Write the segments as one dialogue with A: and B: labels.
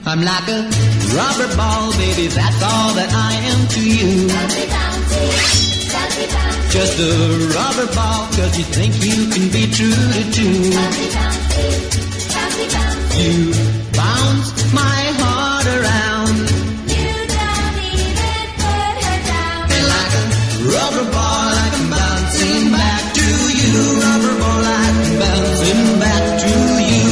A: I'm like a rubber ball, baby, that's all that I am to you.
B: Bouncy, bouncy, bouncy, bouncy.
A: Just a rubber ball, 'cause you think you can be true to two.
B: Bouncy, bouncy, bouncy, bouncy.
A: You bounce my heart around.
B: You don't even put her down.
A: And like a rubber ball, I come bouncing back to you. Rubber ball, I come bouncing back to you.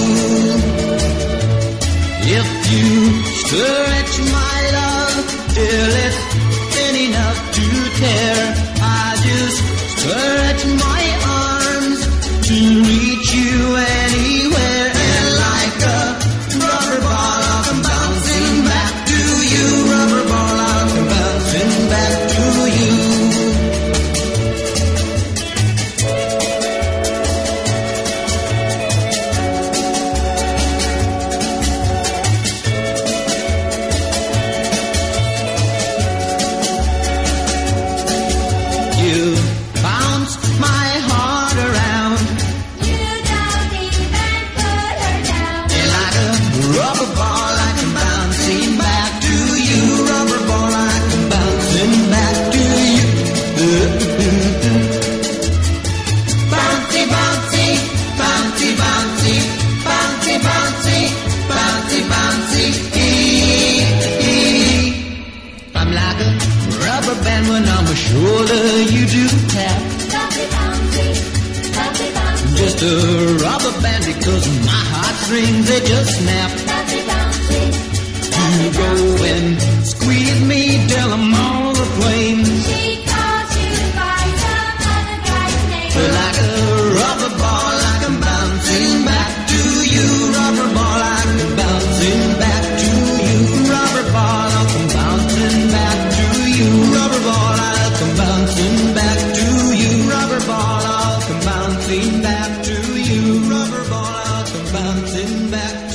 A: If you stretch my love till it's thin enough to tear, I just stretch my arms to reach you anywhere. And like a rubber ball, I'll come bouncing back to you. Rubber ball, I'll come bouncing back to you. You bounce my heart around.
B: You don't even put her down.
A: And like a rubber ball, I come bouncing back to you. Rubber ball, I come bouncing back to you. Bouncy, bouncy, bouncy, bouncy, bouncy, bouncy, bouncy, bouncy. I'm like a rubber band when on my shoulder you do tap.
B: Bouncy, bouncy, bouncy, bouncy.
A: Just a rubber band because my heartstrings they just snap.
B: Bouncy, bouncy,
A: You go and squeeze me till I'm all aflame.
B: she calls you by some other guy's name.
A: But like a rubber ball, I come bouncing back to you. Rubber ball, I come bouncing back to you. Rubber ball, I'll come bouncing back to you. Rubber ball, I'll come bouncing back to you. Rubber ball, I'll come bouncing back to you. Rubber ball, I'll come bouncing back